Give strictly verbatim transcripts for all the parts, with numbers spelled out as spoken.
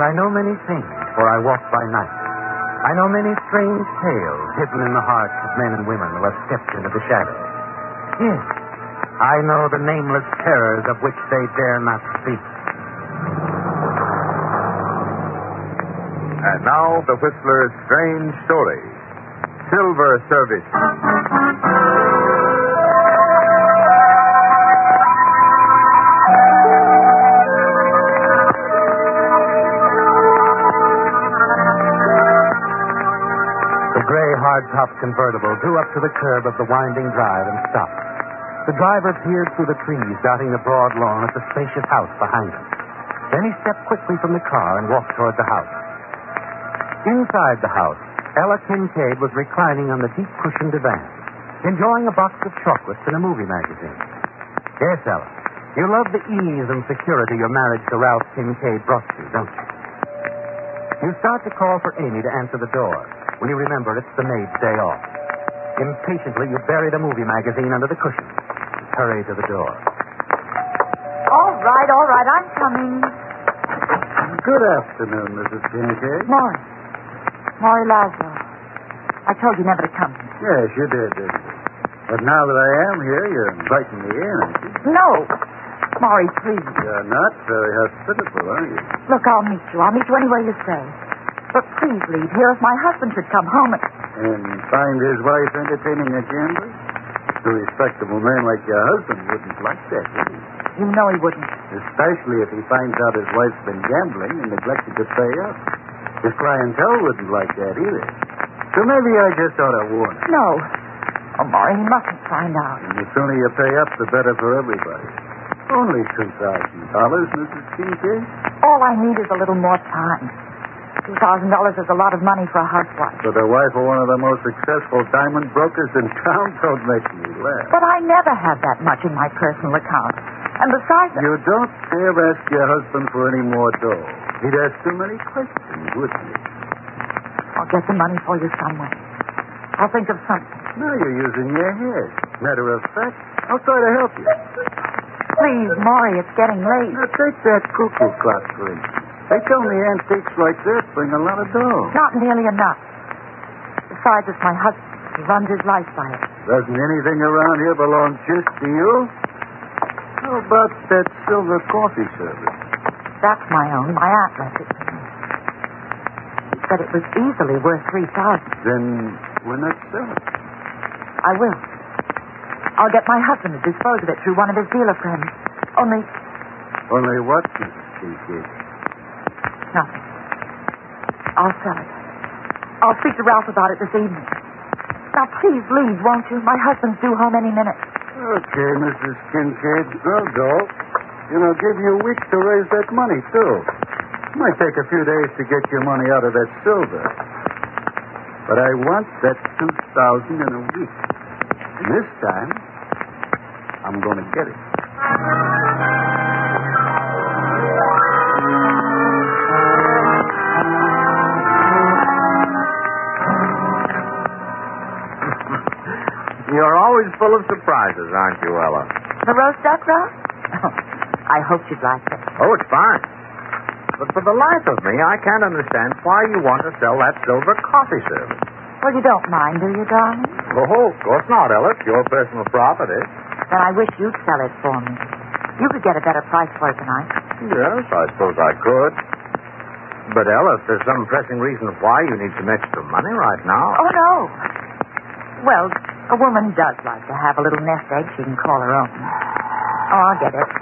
I know many things, for I walk by night. I know many strange tales hidden in the hearts of men and women who have stepped into the shadows. Yes, I know the nameless terrors of which they dare not speak. And now, the Whistler's strange story. Silver Service. The gray, hard-topped convertible drew up to the curb of the winding drive and stopped. The driver peered through the trees, dotting the broad lawn at the spacious house behind him. Then he stepped quickly from the car and walked toward the house. Inside the house, Ella Kincaid was reclining on the deep-cushioned divan, enjoying a box of chocolates and a movie magazine. Yes, Ella, you love the ease and security your marriage to Ralph Kincaid brought you, don't you? You start to call for Amy to answer the door when you remember it's the maid's day off. Impatiently, you bury the movie magazine under the cushion. Hurry to the door. All right, all right, I'm coming. Good afternoon, Missus Kincaid. Maury. Maury Laszlo. I told you never to come. Yes, you did, didn't you? But now that I am here, you're inviting me in, aren't you? No. Maury, please. You're not very hospitable, are you? Look, I'll meet you. I'll meet you anywhere you say. But please leave here if my husband should come home and... And find his wife entertaining a gambler? A respectable man like your husband wouldn't like that, would he? You know he wouldn't. Especially if he finds out his wife's been gambling and neglected to pay up. His clientele wouldn't like that either. So maybe I just ought to warn him. No. Oh, Maury, he mustn't find out. And the sooner you pay up, the better for everybody. Only two thousand dollars, Missus Kincaid. All I need is a little more time. Two thousand dollars is a lot of money for a housewife. For the wife of one of the most successful diamond brokers in town, don't make me laugh. But I never have that much in my personal account. And besides... You don't dare ask your husband for any more dough. He'd ask too many questions, wouldn't he? I'll get the money for you somewhere. I'll think of something. Now you're using your head. Matter of fact, I'll try to help you. Please, Maury, it's getting late. Now take that cuckoo clock, for instance. They tell me antiques like that bring a lot of dough. Not nearly enough. Besides, it's my husband. He runs his life by it. Doesn't anything around here belong just to you? How about that silver coffee service? That's my own. My aunt left it to me. She said it was easily worth three thousand. Then we're not selling. I will. I'll get my husband to dispose of it through one of his dealer friends. Only... Only what, Missus Kincaid? Nothing. I'll sell it. I'll speak to Ralph about it this evening. Now, please leave, won't you? My husband's due home any minute. Okay, Missus Kincaid. I'll go. You know, give you a week to raise that money, too. Might take a few days to get your money out of that silver. But I want that two thousand in a week. And this time, I'm going to get it. You're always full of surprises, aren't you, Ella? The roast duck, Ralph? Oh, I hope you'd like it. Oh, it's fine. But for the life of me, I can't understand why you want to sell that silver coffee service. Well, you don't mind, do you, darling? Oh, of course not, Ella. It's your personal property. Then I wish you'd sell it for me. You could get a better price for it than I could. Yes, I suppose I could. But, Ella, if there's some pressing reason why you need some extra money right now... Oh, no. Well, a woman does like to have a little nest egg she can call her own. Oh, I'll get it.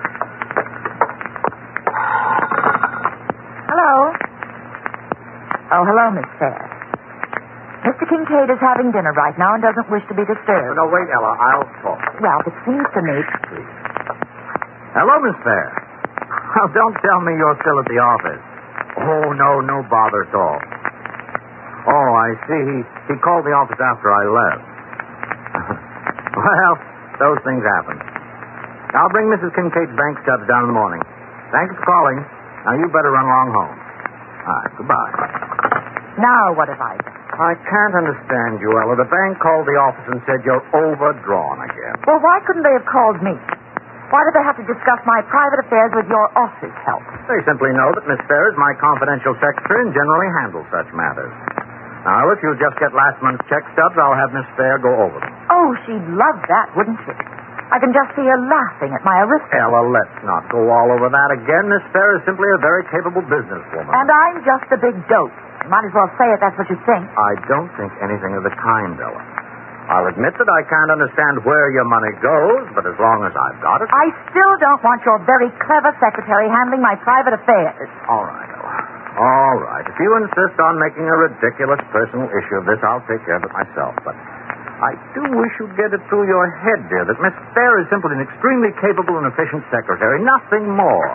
Hello? Oh, hello, Miss Fair. Mister Kincaid is having dinner right now and doesn't wish to be disturbed. No, wait, Ella. I'll talk. Ralph, it seems to me... Please. Hello, Miss Fair. Well, don't tell me you're still at the office. Oh, no, no bother at all. Oh, I see. He, he called the office after I left. Well, those things happen. I'll bring Missus Kincaid's bank stubs down in the morning. Thanks for calling. Now, you better run along home. All right, goodbye. Now what have I done? I can't understand you, Ella. The bank called the office and said you're overdrawn again. Well, why couldn't they have called me? Why do they have to discuss my private affairs with your office help? They simply know that Miss Fair is my confidential secretary and generally handles such matters. Now, if you'll just get last month's check stubs, I'll have Miss Fair go over them. Oh, she'd love that, wouldn't she? I can just see her laughing at my arithmetic. Ella, let's not go all over that again. Miss Fair is simply a very capable businesswoman. And I'm just a big dope. You might as well say it, that's what you think. I don't think anything of the kind, Ella. I'll admit that I can't understand where your money goes, but as long as I've got it... I still don't want your very clever secretary handling my private affairs. All right, Ella. All right. If you insist on making a ridiculous personal issue of this, I'll take care of it myself. But I do wish you'd get it through your head, dear, that Miss Fair is simply an extremely capable and efficient secretary. Nothing more.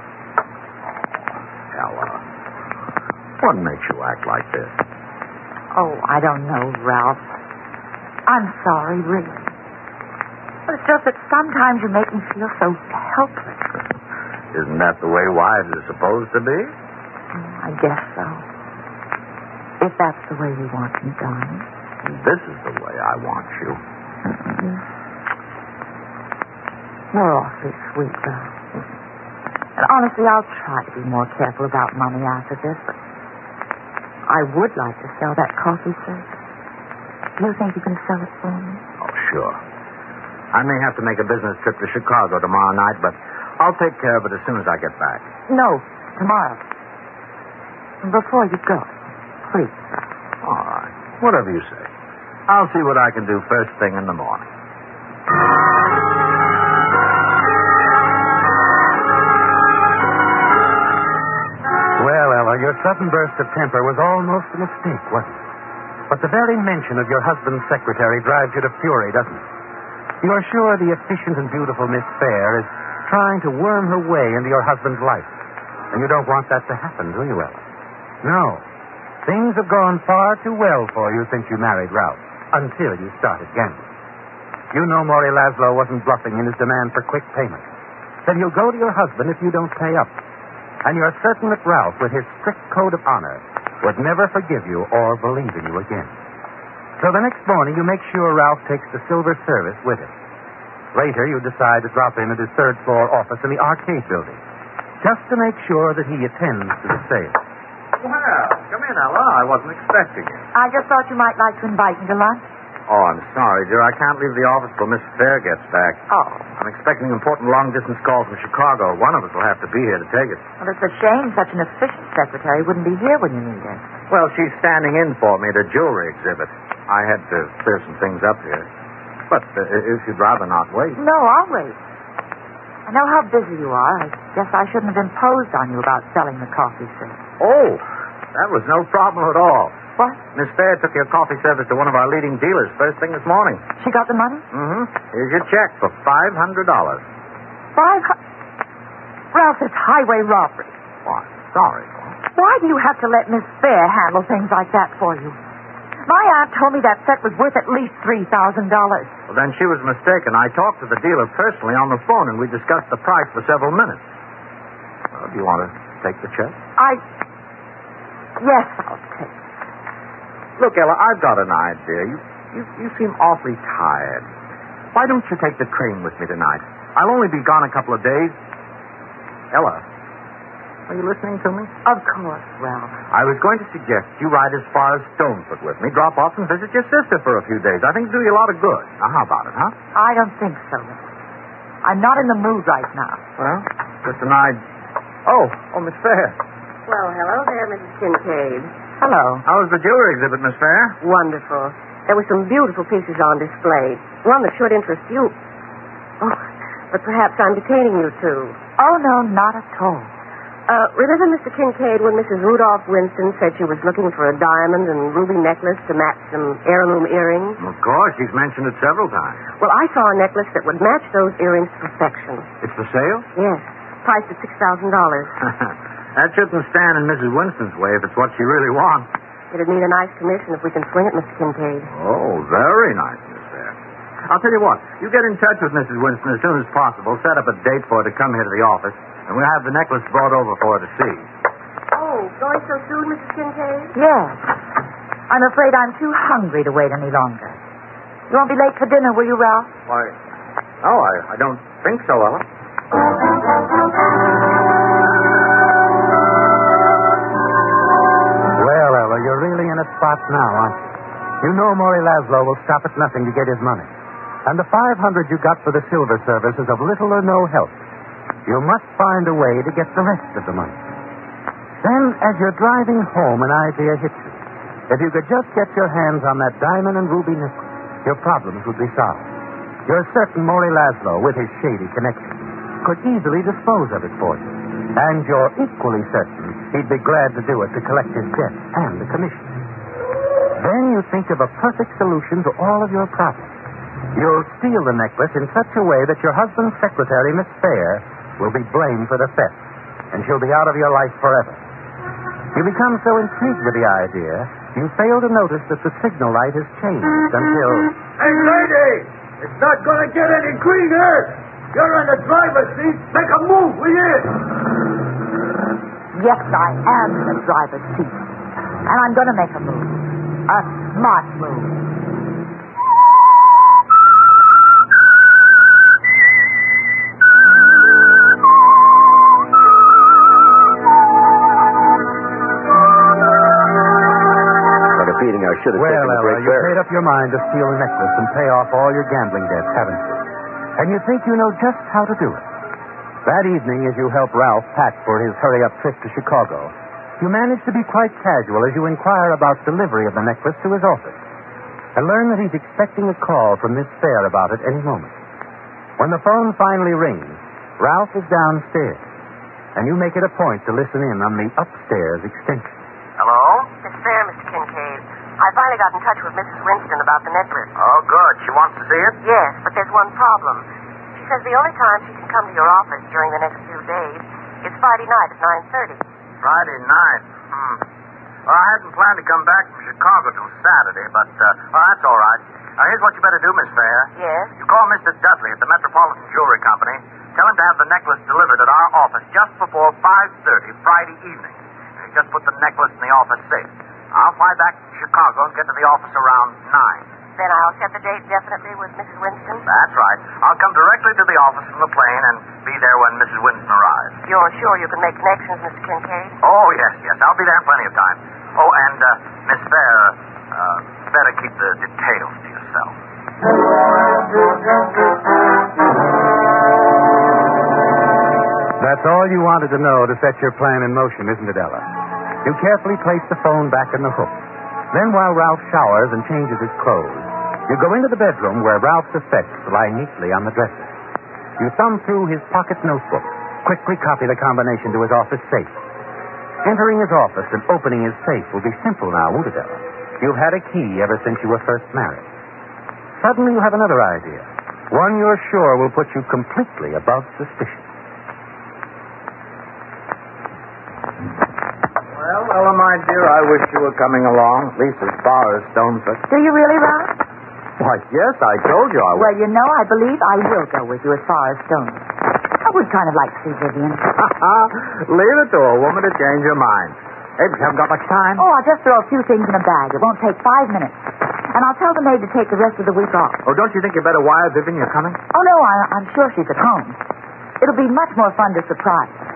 Oh, Ella. What makes you act like this? Oh, I don't know, Ralph. I'm sorry, really. But it's just that sometimes you make me feel so helpless. Isn't that the way wives are supposed to be? I guess so. If that's the way you want me done. This is the way I want you. Mm-hmm. You're awfully sweet, Ralph. And honestly, I'll try to be more careful about money after this, but I would like to sell that coffee service. Do you think you can sell it for me? Oh, sure. I may have to make a business trip to Chicago tomorrow night, but I'll take care of it as soon as I get back. No, tomorrow. Before you go, please. All right. Whatever you say. I'll see what I can do first thing in the morning. Well, Ella, your sudden burst of temper was almost a mistake, wasn't it? But the very mention of your husband's secretary drives you to fury, doesn't it? You're sure the efficient and beautiful Miss Fair is trying to worm her way into your husband's life. And you don't want that to happen, do you, Ella? No. Things have gone far too well for you since you married Ralph, until you started gambling. You know Maury Laszlo wasn't bluffing in his demand for quick payment. Then you'll go to your husband if you don't pay up. And you're certain that Ralph, with his strict code of honor, would never forgive you or believe in you again. So the next morning, you make sure Ralph takes the silver service with him. Later, you decide to drop in at his third-floor office in the arcade building, just to make sure that he attends to the sale. Well, come in, Ella. I wasn't expecting you. I just thought you might like to invite me to lunch. Oh, I'm sorry, dear. I can't leave the office till Miss Fair gets back. Oh. I'm expecting an important long-distance call from Chicago. One of us will have to be here to take it. Well, it's a shame such an efficient secretary wouldn't be here when you need her. Well, she's standing in for me at a jewelry exhibit. I had to clear some things up here. But uh, if you'd rather not wait. No, I'll wait. I know how busy you are. I guess I shouldn't have imposed on you about selling the coffee service. Oh, that was no problem at all. What? Miss Fair took your coffee service to one of our leading dealers first thing this morning. She got the money? Mm-hmm. Here's your check for five hundred dollars. Five hundred? Ralph, it's highway robbery. Why, sorry. Why do you have to let Miss Fair handle things like that for you? My aunt told me that set was worth at least three thousand dollars. Well, then she was mistaken. I talked to the dealer personally on the phone, and we discussed the price for several minutes. Well, do you want to take the check? I... Yes, I'll take it. Look, Ella, I've got an idea. You, you, you seem awfully tired. Why don't you take the train with me tonight? I'll only be gone a couple of days. Ella, are you listening to me? Of course, Ralph. I was going to suggest you ride as far as Stonefoot with me, drop off and visit your sister for a few days. I think it'll do you a lot of good. Now, how about it, huh? I don't think so, Ralph. I'm not in the mood right now. Well, just an idea. Oh, oh, Miss Fair. Well, hello there, Missus Kincaid. Hello. How was the jewelry exhibit, Miss Fair? Wonderful. There were some beautiful pieces on display. One that should interest you. Oh, but perhaps I'm detaining you, too. Oh, no, not at all. Uh, remember, Mister Kincaid, when Missus Rudolph Winston said she was looking for a diamond and ruby necklace to match some heirloom earrings? Of course. She's mentioned it several times. Well, I saw a necklace that would match those earrings to perfection. It's for sale? Yes. Priced at six thousand dollars. That shouldn't stand in Missus Winston's way if it's what she really wants. It'd need a nice commission if we can swing it, Mister Kincaid. Oh, very nice, Miss Fair. I'll tell you what. You get in touch with Missus Winston as soon as possible. Set up a date for her to come here to the office, and we'll have the necklace brought over for her to see. Oh, going so soon, Missus Kincaid? Yes. I'm afraid I'm too hungry to wait any longer. You won't be late for dinner, will you, Ralph? Why, no, I, I don't think so, Ella. Well, Ella, you're really in a spot now, aren't you? You know Maury Laszlo will stop at nothing to get his money. And the five hundred you got for the silver service is of little or no help. You must find a way to get the rest of the money. Then, as you're driving home, an idea hits you. If you could just get your hands on that diamond and ruby necklace, your problems would be solved. You're certain Maury Laszlo, with his shady connections, could easily dispose of it for you. And you're equally certain he'd be glad to do it to collect his debt and the commission. Then you think of a perfect solution to all of your problems. You'll steal the necklace in such a way that your husband's secretary, Miss Fair, will be blamed for the theft, and she'll be out of your life forever. You become so intrigued with the idea, you fail to notice that the signal light has changed until... Hey, lady! It's not going to get any greener! You're in the driver's seat. Make a move, will you? Yes, I am in the driver's seat. And I'm going to make a move. A smart move. I should have well, taken the Ella, great you bear. made up your mind to steal the necklace and pay off all your gambling debts, haven't you? And you think you know just how to do it. That evening, as you help Ralph pack for his hurry-up trip to Chicago, you manage to be quite casual as you inquire about delivery of the necklace to his office and learn that he's expecting a call from Miss Fair about it any moment. When the phone finally rings, Ralph is downstairs, and you make it a point to listen in on the upstairs extension. Hello? Miss Fair, Mister Kincaid. I finally got in touch with Missus Winston about the necklace. Oh, good. She wants to see it? Yes, but there's one problem. She says the only time she can come to your office during the next few days is Friday night at nine thirty. Friday night? Hmm. Well, I hadn't planned to come back from Chicago till Saturday, but, uh, well, that's all right. Now, here's what you better do, Miss Fair. Yes? You call Mister Dudley at the Metropolitan Jewelry Company. Tell him to have the necklace delivered at our office just before five thirty Friday evening. And just put the necklace in the office safe. I'll fly back to Chicago and get to the office around nine. Then I'll set the date definitely with Missus Winston? That's right. I'll come directly to the office from the plane and be there when Missus Winston arrives. You're sure you can make connections, Mister Kincaid? Oh, yes, yes. I'll be there in plenty of time. Oh, and, uh, Miss Fair, uh, better keep the details to yourself. That's all you wanted to know to set your plan in motion, isn't it, Ella? You carefully place the phone back in the hook. Then, while Ralph showers and changes his clothes, you go into the bedroom where Ralph's effects lie neatly on the dresser. You thumb through his pocket notebook, quickly copy the combination to his office safe. Entering his office and opening his safe will be simple now, won't it, Ella? You've had a key ever since you were first married. Suddenly you have another idea, one you're sure will put you completely above suspicion. Well, Ella, my dear, I wish you were coming along, at least as far as Stoneford. Do you really, Ralph? Why, yes, I told you I would. Well, you know, I believe I will go with you as far as Stone. I would kind of like to see Vivian. Leave it to a woman to change her mind. Hey, but you haven't got much time. Oh, I'll just throw a few things in a bag. It won't take five minutes. And I'll tell the maid to take the rest of the week off. Oh, don't you think you better wire Vivian you're coming? Oh, no, I, I'm sure she's at home. It'll be much more fun to surprise her.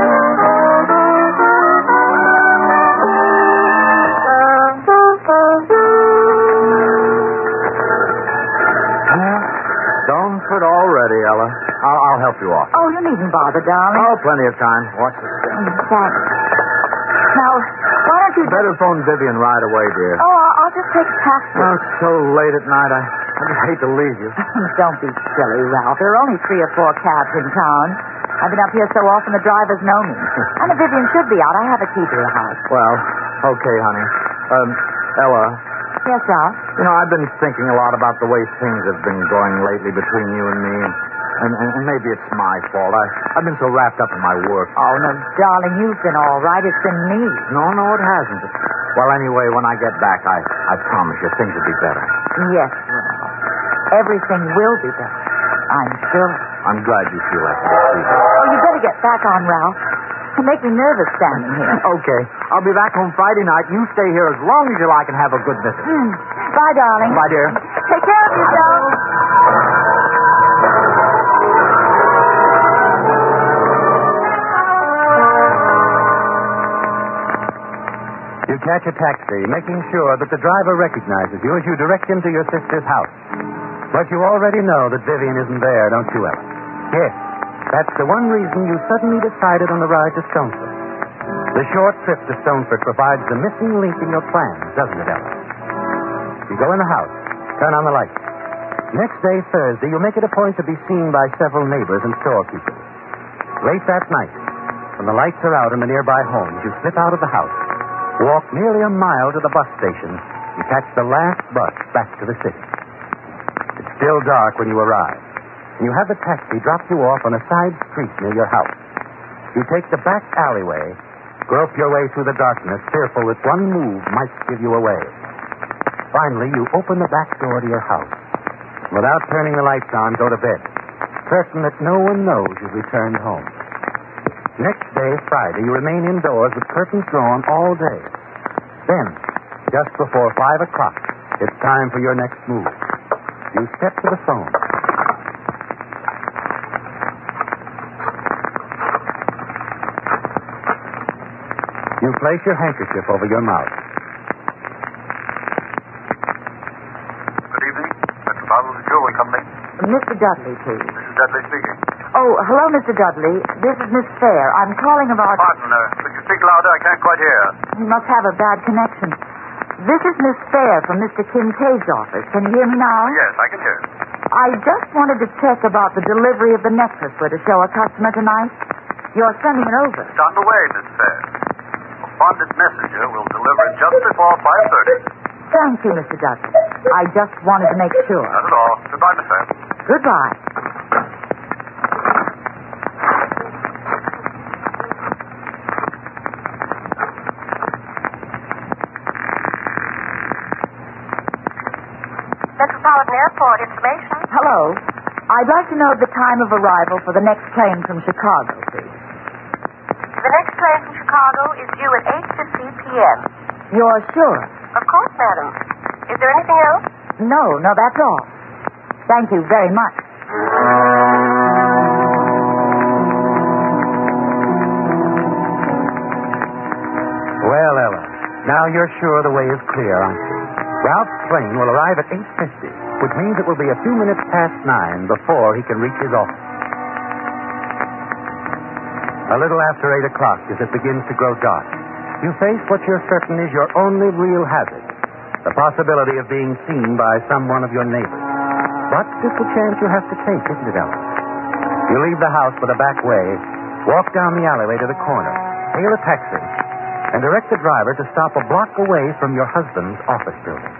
Stoneford already, Ella. I'll, I'll help you off. Oh, you needn't bother, darling. Oh, plenty of time. Watch the step. Mm, thanks. Now, why don't you... Better phone Vivian right away, dear. Oh, I'll, I'll just take a taxi. Oh, it's so late at night. I, I just hate to leave you. Don't be silly, Ralph. There are only three or four cabs in town. I've been up here so often the drivers know me. And if Vivian should be out, I have a key to the house. Well, okay, honey. Um, Ella. Yes, Ralph? You know, I've been thinking a lot about the way things have been going lately between you and me. And, and, and maybe it's my fault. I, I've been so wrapped up in my work. Oh, no, darling, you've been all right. It's been me. No, no, it hasn't. Well, anyway, when I get back, I, I promise you things will be better. Yes, Ralph. Everything will be better. I'm sure. I'm glad you feel like that, sweetie. Oh, you better get back on, Ralph. You make me nervous standing here. Okay. I'll be back home Friday night. You stay here as long as you like and have a good visit. Mm. Bye, darling. Bye, dear. Take care of yourself. You catch a taxi, making sure that the driver recognizes you as you direct him to your sister's house. But you already know that Vivian isn't there, don't you, Ella? Yes. That's the one reason you suddenly decided on the ride to Stoneford. The short trip to Stoneford provides the missing link in your plans, doesn't it, Ella? You go in the house, turn on the lights. Next day, Thursday, you make it a point to be seen by several neighbors and storekeepers. Late that night, when the lights are out in the nearby homes, you slip out of the house, walk nearly a mile to the bus station, and catch the last bus back to the city. It's still dark when you arrive, and you have the taxi drop you off on a side street near your house. You take the back alleyway, grope your way through the darkness, fearful that one move might give you away. Finally, you open the back door to your house. Without turning the lights on, go to bed, certain that no one knows you've returned home. Next day, Friday, you remain indoors with curtains drawn all day. Then, just before five o'clock, it's time for your next move. You step to the phone. You place your handkerchief over your mouth. Good evening. Mister Bottles Jewelry Company. Mister Dudley, please. Missus Dudley speaking. Oh, hello, Mister Dudley. This is Miss Fair. I'm calling about... Pardon, uh, could you speak louder? I can't quite hear. You must have a bad connection. This is Miss Fair from Mister Kincaid's office. Can you hear me now? Yes, I can hear. I just wanted to check about the delivery of the necklace we're to show a customer tonight. You're sending it over. It's on the way, Miss Fair. A bonded messenger will deliver it just before five thirty. Thank you, Mister Dudley. I just wanted to make sure. Not at all. Goodbye, Miss Fair. Goodbye. Metropolitan Airport information. Hello. I'd like to know the time of arrival for the next plane from Chicago, please. The next plane from Chicago is due at eight fifty p.m. You're sure? Of course, madam. Is there anything else? No, no, that's all. Thank you very much. Well, Ella, now you're sure the way is clear, aren't you? Ralph's plane will arrive at eight fifty, which means it will be a few minutes past nine before he can reach his office. A little after eight o'clock, as it begins to grow dark, you face what you're certain is your only real hazard, the possibility of being seen by someone of your neighbors. But it's a chance you have to take, isn't it, Ella? You leave the house for the back way, walk down the alleyway to the corner, hail a taxi, and direct the driver to stop a block away from your husband's office building.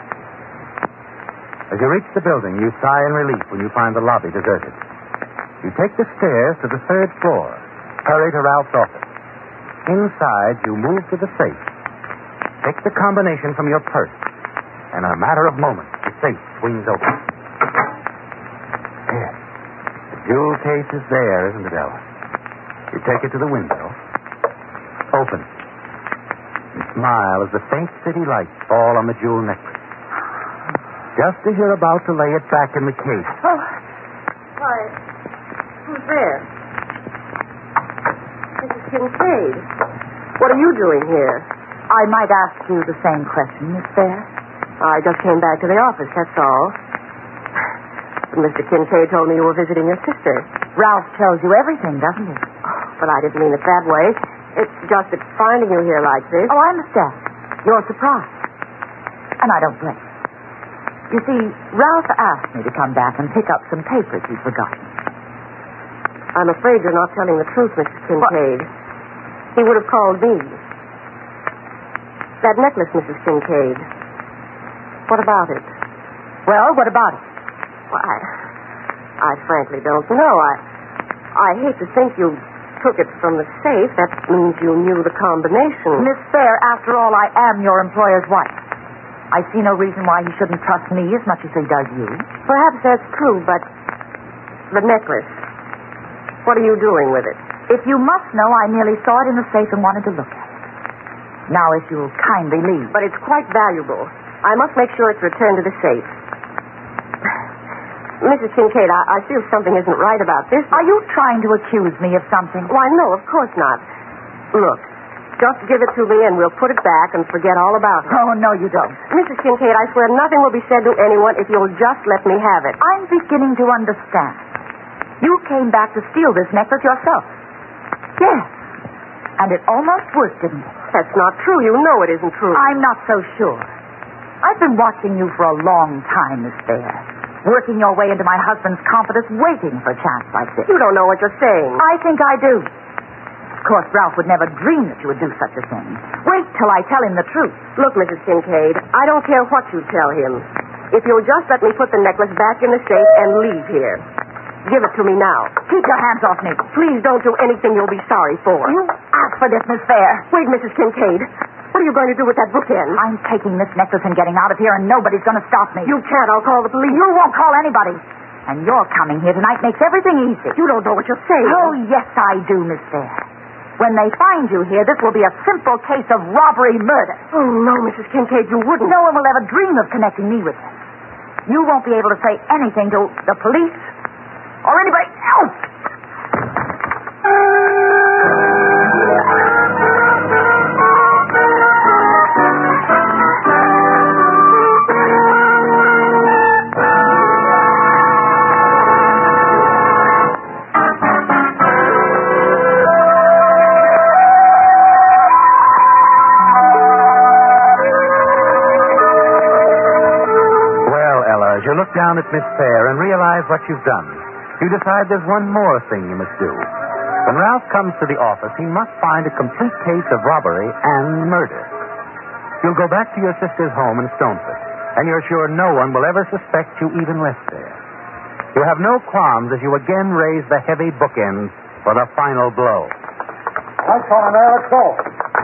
As you reach the building, you sigh in relief when you find the lobby deserted. You take the stairs to the third floor, hurry to Ralph's office. Inside, you move to the safe, take the combination from your purse, and in a matter of moments, the safe swings open. Yes, the jewel case is there, isn't it, Ella? You take it to the window, open it, and smile as the faint city lights fall on the jewel necklace. Just as you're about to lay it back in the case. Oh, why, who's there? Missus Kincaid. What are you doing here? I might ask you the same question, Miss Fair. I just came back to the office, that's all. Mister Kincaid told me you were visiting your sister. Ralph tells you everything, doesn't he? Oh, but I didn't mean it that way. It's just that finding you here like this... Oh, I understand. You're surprised. And I don't blame you. You see, Ralph asked me to come back and pick up some papers he'd forgotten. I'm afraid you're not telling the truth, Missus Kincaid. What? He would have called me. That necklace, Missus Kincaid. What about it? Well, what about it? Well, I, I frankly don't know. I, I hate to think you took it from the safe. That means you knew the combination. Miss Fair, after all, I am your employer's wife. I see no reason why he shouldn't trust me as much as he does you. Perhaps that's true, but the necklace, what are you doing with it? If you must know, I merely saw it in the safe and wanted to look at it. Now, if you'll kindly leave. But it's quite valuable. I must make sure it's returned to the safe. Missus Kincaid, I, I feel something isn't right about this. Are you trying to accuse me of something? Why, no, of course not. Look, Just give it to me and we'll put it back and forget all about it. Oh, no, you don't. Missus Kincaid, I swear nothing will be said to anyone if you'll just let me have it. I'm beginning to understand. You came back to steal this necklace yourself. Yes. And it almost worked, didn't it? That's not true. You know it isn't true. I'm not so sure. I've been watching you for a long time, Miss Fair. Working your way into my husband's confidence, waiting for a chance like this. You don't know what you're saying. I think I do. Of course, Ralph would never dream that you would do such a thing. Wait till I tell him the truth. Look, Missus Kincaid, I don't care what you tell him. If you'll just let me put the necklace back in the safe and leave here. Give it to me now. Keep your hands off me. Please don't do anything you'll be sorry for. You asked for this, Miss Fair. Wait, Missus Kincaid. What are you going to do with that bookend? I'm taking this necklace and getting out of here, and nobody's going to stop me. You can't. I'll call the police. You won't call anybody. And your coming here tonight makes everything easy. You don't know what you're saying. Oh, yes, I do, Miss Fair. When they find you here, this will be a simple case of robbery-murder. Oh, no, Missus Kincaid, you wouldn't. No one will ever dream of connecting me with this. You won't be able to say anything to the police or anybody else. As you look down at Miss Fair and realize what you've done, you decide there's one more thing you must do. When Ralph comes to the office, he must find a complete case of robbery and murder. You'll go back to your sister's home in Stoneford, and you're sure no one will ever suspect you even left there. You'll have no qualms as you again raise the heavy bookends for the final blow. I'm calling now. Let's go.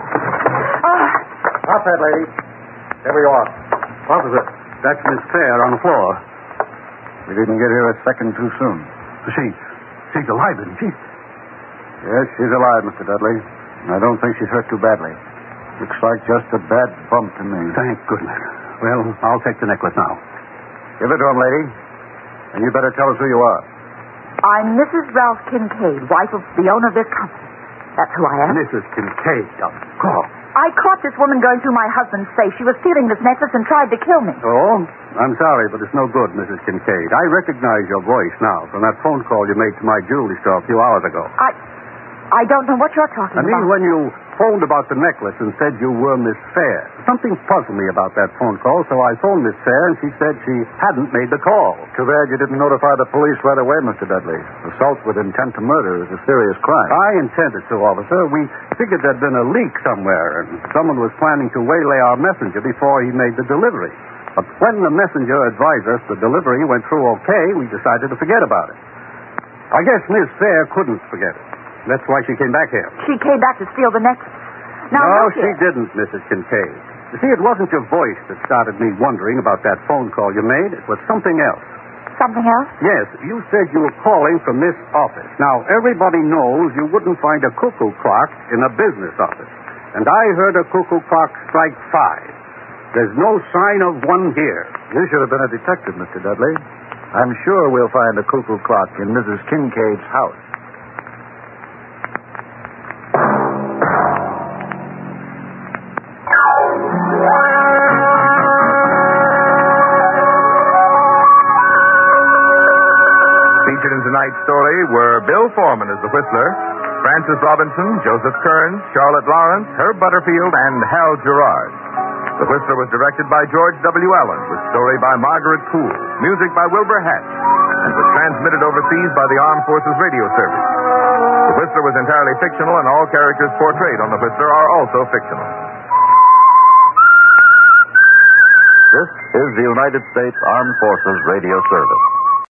Oh. Stop that, lady. Here we are. Officer, that's Miss Fair on the floor. We didn't get here a second too soon. She, she's alive, isn't she? Yes, she's alive, Mister Dudley. And I don't think she's hurt too badly. Looks like just a bad bump to me. Thank goodness. Well, I'll take the necklace now. Give it to him, lady. And you better tell us who you are. I'm Missus Ralph Kincaid, wife of the owner of this company. That's who I am. Missus Kincaid, of course. I caught this woman going through my husband's safe. She was stealing this necklace and tried to kill me. Oh? I'm sorry, but it's no good, Missus Kincaid. I recognize your voice now from that phone call you made to my jewelry store a few hours ago. I... I don't know what you're talking I mean, about. when you phoned about the necklace and said you were Miss Fair. Something puzzled me about that phone call, so I phoned Miss Fair, and she said she hadn't made the call. Too bad you didn't notify the police right away, Mister Dudley. Assault with intent to murder is a serious crime. I intended to, officer. We figured there'd been a leak somewhere, and someone was planning to waylay our messenger before he made the delivery. But when the messenger advised us the delivery went through okay, we decided to forget about it. I guess Miss Fair couldn't forget it. That's why she came back here. She came back to steal the necklace. Now, no, look she here. didn't, Missus Kincaid. You see, it wasn't your voice that started me wondering about that phone call you made. It was something else. Something else? Yes, you said you were calling from this office. Now, everybody knows you wouldn't find a cuckoo clock in a business office. And I heard a cuckoo clock strike five. There's no sign of one here. You should have been a detective, Mister Dudley. I'm sure we'll find a cuckoo clock in Missus Kincaid's house. Featured in tonight's story were Bill Foreman as the Whistler, Francis Robinson, Joseph Kearns, Charlotte Lawrence, Herb Butterfield, and Hal Gerard. The Whistler was directed by George W. Allen, with story by Margaret Poole, music by Wilbur Hatch, and was transmitted overseas by the Armed Forces Radio Service. The Whistler was entirely fictional, and all characters portrayed on The Whistler are also fictional. This is the United States Armed Forces Radio Service.